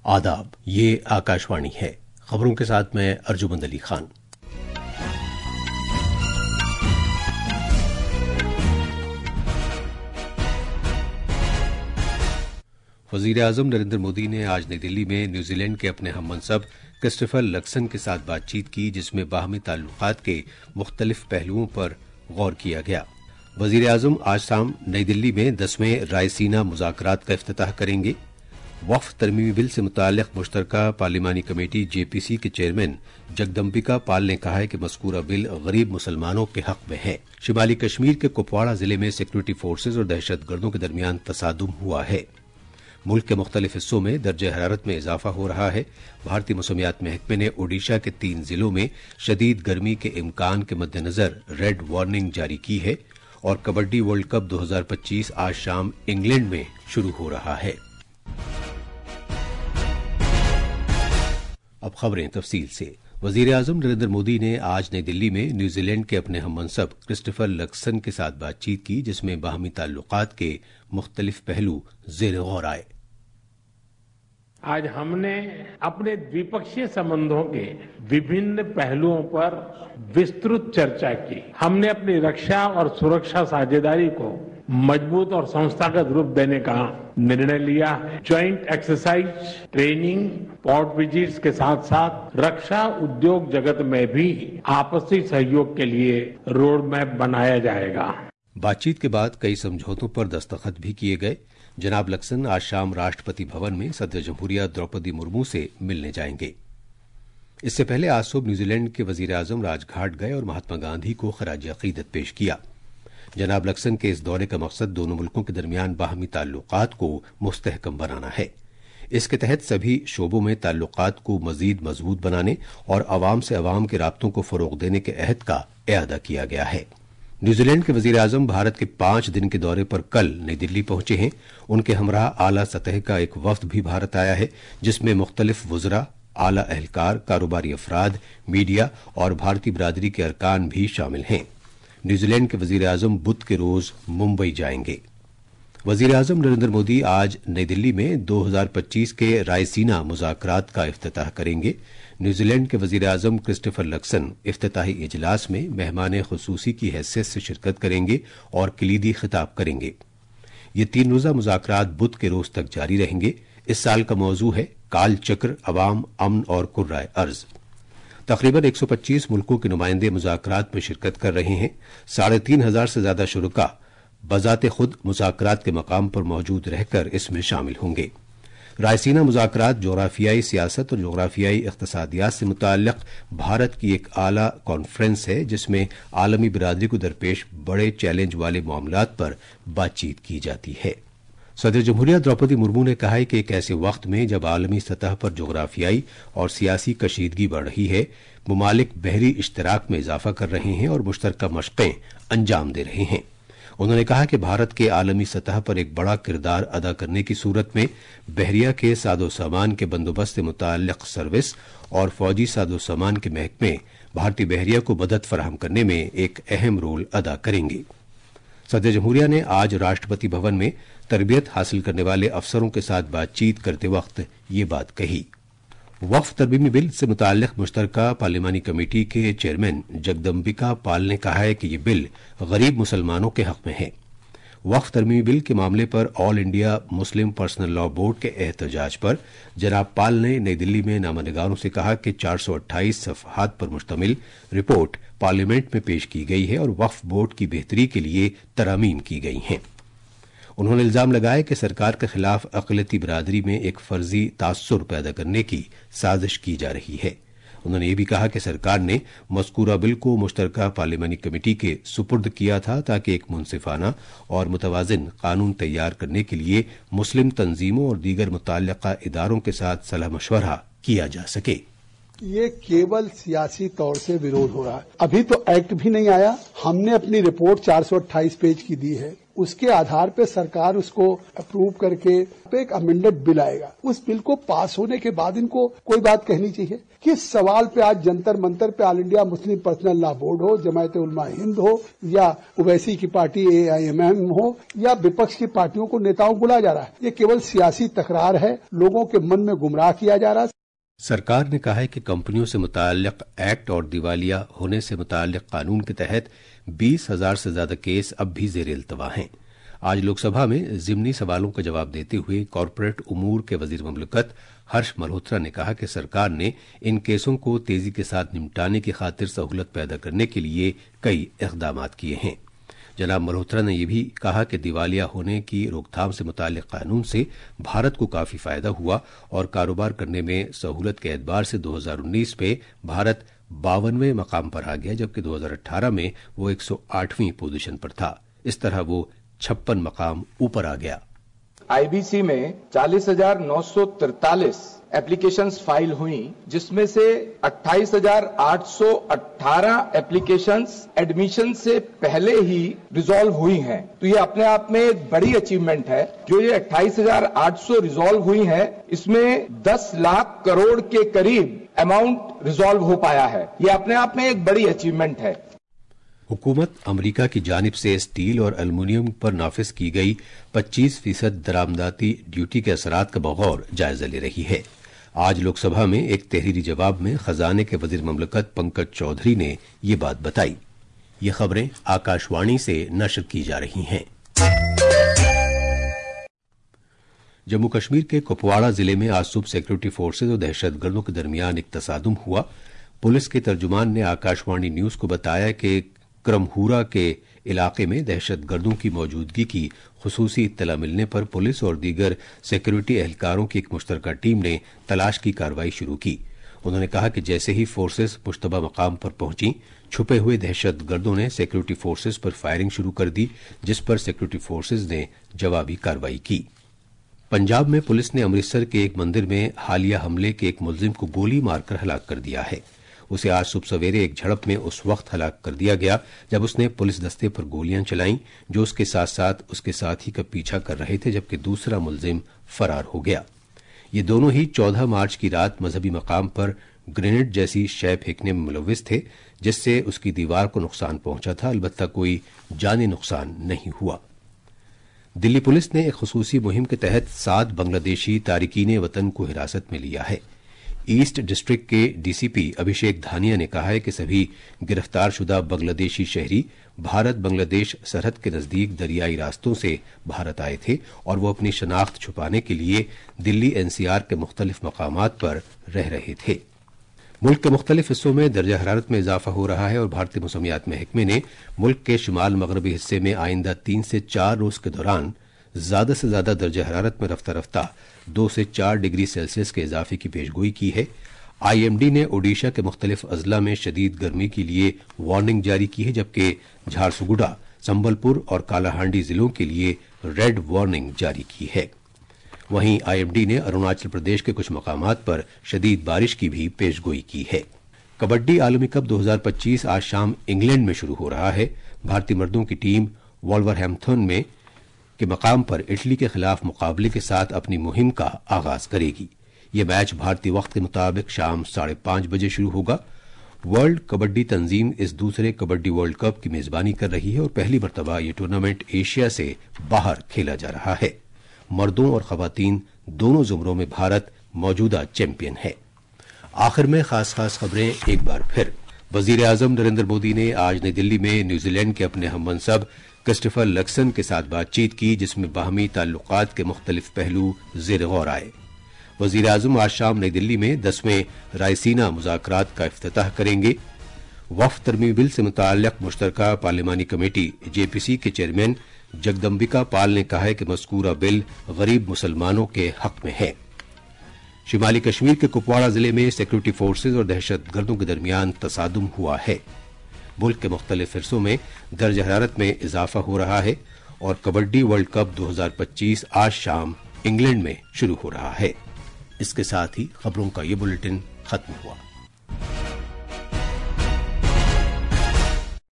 आदाब, ये आकाशवाणी है। खबरों के साथ मैं अर्जुमंद अली खान। वजीर आजम नरेंद्र मोदी ने आज नई दिल्ली में न्यूजीलैंड के अपने हममनसब क्रिस्टोफर लक्सन के साथ बातचीत की, जिसमें बाहमी ताल्लुकात के मुख्तलिफ पहलुओं पर गौर किया गया। वजीर आजम आज शाम नई दिल्ली में 10वें रायसीना मुज़ाकरात का इफ्तिताह करेंगे। वक्फ तरमीमी बिल से मुताल्लिक मुश्तरका पार्लिमानी कमेटी जेपीसी के चेयरमैन जगदम्बिका पाल ने कहा है कि मज़कूरा बिल गरीब मुसलमानों के हक में है। शिमाली कश्मीर के कुपवाड़ा जिले में सिक्योरिटी फोर्सेज और दहशतगर्दों के दरमियान तसादुम हुआ है। मुल्क के मुख्तलिफ हिस्सों में दर्जे हरारत में इजाफा हो रहा है। भारतीय मौसमियात महकमे ने ओडिशा के 3 जिलों में शदीद गर्मी के इम्कान के मद्देनजर रेड वार्निंग जारी की है और कबड्डी वर्ल्ड कप 2025 आज शाम इंग्लैंड में शुरू हो रहा है। अब खबरें तफसील से। वजीर आजम नरेंद्र मोदी ने आज नई दिल्ली में न्यूजीलैंड के अपने हममनसब क्रिस्टोफर लक्सन के साथ बातचीत की, जिसमें बाहमी ताल्लुकात के मुख्तलिफ पहलू ज़ेर गौर आए। आज हमने अपने द्विपक्षीय संबंधों के विभिन्न पहलुओं पर विस्तृत चर्चा की। हमने अपनी रक्षा और सुरक्षा साझेदारी को मजबूत और संस्थागत रूप देने का निर्णय लिया है। Joint exercise, training, port visits के साथ साथ रक्षा उद्योग जगत में भी आपसी सहयोग के लिए रोड मैप बनाया जाएगा। बातचीत के बाद कई समझौतों पर दस्तखत भी किए गए। जनाब लक्सन आज शाम राष्ट्रपति भवन में सदर जमहूरिया द्रौपदी मुर्मू से मिलने जाएंगे। इससे पहले आज सुबह न्यूजीलैंड के वजीर आजम राजघाट गए और महात्मा गांधी को खराज अकीदत पेश किया। जनाब लक्सन के इस दौरे का मकसद दोनों मुल्कों के दरमियान बाहमी ताल्लुकात को मुस्तहकम बनाना है। इसके तहत सभी शोबों में ताल्लुकात को मजीद मजबूत बनाने और अवाम से अवाम के राब्तों को फरोग देने के अहद का इआदा किया गया है। न्यूजीलैंड के वजीर आजम भारत के 5 दिन के दौरे पर कल नई दिल्ली पहुंचे हैं। उनके हमरा आला सतह का एक वफ्द भी भारत आया है, जिसमें मुख्तलिफ वुजरा, आला अहलकार, कारोबारी अफराद, मीडिया और भारतीय बिरादरी के अरकान भी शामिल हैं। न्यूजीलैंड के वजीर आजम बुध के रोज मुंबई जाएंगे। वजीर आजम नरेंद्र मोदी आज नई दिल्ली में 2025 के रायसीना मुज़ाकरात का इफ्तिताह करेंगे। न्यूजीलैंड के वजीर आजम क्रिस्टोफर लक्सन इफ्तिताही इजलास में मेहमान खुसूसी की हैसियत से शिरकत करेंगे और कलीदी खिताब करेंगे। ये 3 रोजा मुज़ाकरात बुध के रोज तक जारी रहेंगे। इस साल का मौजू है काल चक्र, अवाम, अमन और कुर्राए अर्ज। तकरीबन 125 मुल्कों के नुमाइंदे मुज़ाकरात में शिरकत कर रहे हैं। 3,500 से ज्यादा शुरका बजाते खुद मुज़ाकरात के मकाम पर मौजूद रहकर इसमें शामिल होंगे। रायसीना मुज़ाकरात जोग्राफियाई सियासत और जोग्राफियाई इख्तिसादियात से मुताल्लिक भारत की एक आला कॉन्फ्रेंस है, जिसमें आलमी बिरादरी को दरपेश बड़े चैलेंज वाले मामलात पर बातचीत की जाती है। सदर जमहूरिया द्रौपदी मुर्मू ने कहा है कि एक ऐसे वक्त में जब आलमी सतह पर जोग्राफियाई और सियासी कशीदगी बढ़ रही है, मुमालिक बहरी इश्तराक में इजाफा कर रहे हैं और मुश्तरका मशक़ें अंजाम दे रहे हैं। उन्होंने कहा कि भारत के आलमी सतह पर एक बड़ा किरदार अदा करने की सूरत में बहरिया के सादो सामान के बंदोबस्त से मुताल्लिक सर्विस और फौजी सादो सामान के महकमे भारतीय बहरिया को मदद फराहम करने में एक अहम रोल अदा करेंगे। सदर जमहूरिया ने आज राष्ट्रपति भवन में तरबियत हासिल करने वाले अफसरों के साथ बातचीत करते वक्त ये बात कही। वक्फ तरमीमी बिल से मुताल्लिक मुश्तरका पार्लिमानी कमेटी के चेयरमैन जगदम्बिका पाल ने कहा है कि ये बिल गरीब मुसलमानों के हक में है। वक्फ तरमीमी बिल के मामले पर All India Muslim Personal Law Board के एहतजाज पर जनाब पाल ने नई दिल्ली में नामानिगारों से कहा कि 428 सफ़हात पर मुश्तमिल रिपोर्ट पार्लियामेंट में पेश की गई है और वक्फ बोर्ड की बेहतरी के लिए तरामीम की गई हैं। उन्होंने इल्जाम लगाया कि सरकार के खिलाफ अक़लियती बिरादरी में एक फर्जी तासुर पैदा करने की साजिश की जा रही है। उन्होंने ये भी कहा कि सरकार ने मज़कूरा बिल को मुश्तरका पार्लिमानी कमेटी के सुपुर्द किया था ताकि एक मुनसिफाना और मुतवाज़िन कानून तैयार करने के लिए मुस्लिम तंजीमों और दीगर मुतल्लिक़ा इदारों के साथ सलाह मशवरा किया जा सके। ये केवल सियासी तौर से विरोध हो रहा है। अभी तो एक्ट भी नहीं आया। हमने अपनी रिपोर्ट 428 पेज की दी है। اس کے آدھار پہ سرکار اس کو اپروو کر کے ایک امینڈڈ بل آئے گا. اس بل کو پاس ہونے کے بعد ان کو کوئی بات کہنی چاہیے. کس سوال پہ آج جنتر منتر پہ All India Muslim Personal Law Board ہو, جماعت علماء ہند ہو, یا اویسی کی پارٹی AIMM ہو, یا وپکش کی پارٹیوں کو نیتاؤں بلایا جا رہا ہے. یہ کیول سیاسی تکرار ہے, لوگوں کے من میں گمراہ کیا جا رہا ہے. سرکار نے کہا ہے کہ کمپنیوں سے متعلق ایکٹ اور دیوالیہ ہونے سے متعلق قانون کے تحت 20,000 سے زیادہ کیس اب بھی زیر التوا ہیں. آج لوک سبھا میں ضمنی سوالوں کا جواب دیتے ہوئے کارپوریٹ امور کے وزیر مملکت ہرش ملہوترا نے کہا کہ سرکار نے ان کیسوں کو تیزی کے ساتھ نمٹانے کی خاطر سہولت پیدا کرنے کے لیے کئی اقدامات کیے ہیں. جناب ملہوترا نے یہ بھی کہا کہ دیوالیہ ہونے کی روک تھام سے متعلق قانون سے بھارت کو کافی فائدہ ہوا اور کاروبار کرنے میں سہولت کے اعتبار سے 2019 میں بھارت 52ویں مقام پر آ گیا، جبکہ 2018 میں وہ 108ویں پوزیشن پر تھا. اس طرح وہ 56 مقام اوپر آ گیا. IBC میں 40,943 اپلیکیشنز فائل ہوئیں، جس میں سے 28,818 اپلیکیشنز ایڈمیشن سے پہلے ہی ریزالو ہوئی ہیں. تو یہ اپنے آپ میں ایک بڑی اچیومنٹ ہے. جو یہ 28,800 ریزالو ہوئی ہیں، اس میں 10 لاکھ کروڑ کے قریب اماؤنٹ ریزالو ہو پایا ہے. یہ اپنے آپ میں ایک بڑی اچیومنٹ ہے. حکومت امریکہ کی جانب سے اسٹیل اور ایلومینیم پر نافذ کی گئی 25% درآمداتی ڈیوٹی کے اثرات کا بغور جائزہ لے رہی ہے. آج لوک سبھا میں ایک تحریری جواب میں خزانے کے وزیر مملکت پنکج چودھری نے یہ بات بتائی. یہ خبریں آکاشوانی سے نشر کی جا رہی ہیں. جموں کشمیر کے کپواڑہ ضلع میں آج صبح سیکورٹی فورسز اور دہشت گردوں کے درمیان ایک تصادم ہوا. پولیس کے ترجمان نے آکاشوانی نیوز کو بتایا کہ کرمہورا کے علاقے میں دہشت گردوں کی موجودگی کی خصوصی اطلاع ملنے پر پولیس اور دیگر سیکورٹی اہلکاروں کی ایک مشترکہ ٹیم نے تلاش کی کارروائی شروع کی. انہوں نے کہا کہ جیسے ہی فورسز مشتبہ مقام پر پہنچیں، چھپے ہوئے دہشت گردوں نے سیکورٹی فورسز پر فائرنگ شروع کر دی، جس پر سیکورٹی فورسز نے جوابی کارروائی کی. پنجاب میں پولیس نے امرتسر کے ایک مندر میں حالیہ حملے کے ایک ملزم کو گولی مار کر ہلاک کر دیا ہے. اسے آج صبح سویرے ایک جھڑپ میں اس وقت ہلاک کر دیا گیا جب اس نے پولیس دستے پر گولیاں چلائیں جو اس کے ساتھ ساتھ اس کے ساتھی کا پیچھا کر رہے تھے، جبکہ دوسرا ملزم فرار ہو گیا. یہ دونوں ہی 14 مارچ کی رات مذہبی مقام پر گرینیڈ جیسی شے پھینکنے میں ملوث تھے، جس سے اس کی دیوار کو نقصان پہنچا تھا. البتہ کوئی جانی نقصان نہیں ہوا. دلی پولیس نے ایک خصوصی مہم کے تحت 7 بنگلہ دیشی تارکین وطن کو حراست میں لیا ہے. ایسٹ ڈسٹرکٹ کے DCP ابھیشیک دھانیہ نے کہا ہے کہ سبھی گرفتار شدہ بنگلہ دیشی شہری بھارت بنگلہ دیش سرحد کے نزدیک دریائی راستوں سے بھارت آئے تھے اور وہ اپنی شناخت چھپانے کے لیے دلی NCR کے مختلف مقامات پر رہ رہے تھے. ملک کے مختلف حصوں میں درجہ حرارت میں اضافہ ہو رہا ہے اور بھارتی موسمیات محکمے نے ملک کے شمال مغربی حصے میں آئندہ 3 سے 4 روز کے دوران زیادہ سے زیادہ درجہ حرارت میں رفتہ رفتہ 2 سے 4 ڈگری سیلسیس کے اضافے کی پیشگوئی کی ہے. IMD نے اوڈیشہ کے مختلف اضلاع میں شدید گرمی کے لیے وارننگ جاری کی ہے، جبکہ جھارسگوڑا، سنبل پور اور کالاہانڈی ضلعوں کے لیے ریڈ وارننگ جاری کی ہے. وہیں IMD نے اروناچل پردیش کے کچھ مقامات پر شدید بارش کی بھی پیشگوئی کی ہے. کبڈی عالمی کپ 2025 آج شام انگلینڈ میں شروع ہو رہا ہے. بھارتی مردوں کی ٹیم وولورہیمپٹن میں کے مقام پر اٹلی کے خلاف مقابلے کے ساتھ اپنی مہم کا آغاز کرے گی. یہ میچ بھارتی وقت کے مطابق شام 5:30 بجے شروع ہوگا. ورلڈ کبڈی تنظیم اس دوسرے کبڈی ورلڈ کپ کی میزبانی کر رہی ہے اور پہلی مرتبہ یہ ٹورنامنٹ ایشیا سے باہر کھیلا جا رہا ہے. مردوں اور خواتین دونوں زمروں میں بھارت موجودہ چیمپئن ہے. آخر میں خاص خبریں ایک بار پھر. وزیر اعظم نریندر مودی نے آج نئی دلی میں نیوزی لینڈ کے اپنے ہم منصب کرسٹوفر لکسن کے ساتھ بات چیت کی، جس میں باہمی تعلقات کے مختلف پہلو زیر غور آئے. وزیر اعظم آج شام نئی دلی میں 10ویں رائسینا مذاکرات کا افتتاح کریں گے. وقف ترمیمی بل سے متعلق مشترکہ پارلیمانی کمیٹی JPC کے چیئرمین جگدمبکا پال نے کہا ہے کہ مذکورہ بل غریب مسلمانوں کے حق میں ہے. شمالی کشمیر کے کپواڑہ ضلع میں سیکورٹی فورسز اور دہشت گردوں کے درمیان تصادم ہوا ہے. ملک کے مختلف حصوں میں درجہ حرارت میں اضافہ ہو رہا ہے اور کبڈی ورلڈ کپ 2025 آج شام انگلینڈ میں شروع ہو رہا ہے. اس کے ساتھ ہی خبروں کا یہ بلیٹن ختم ہوا.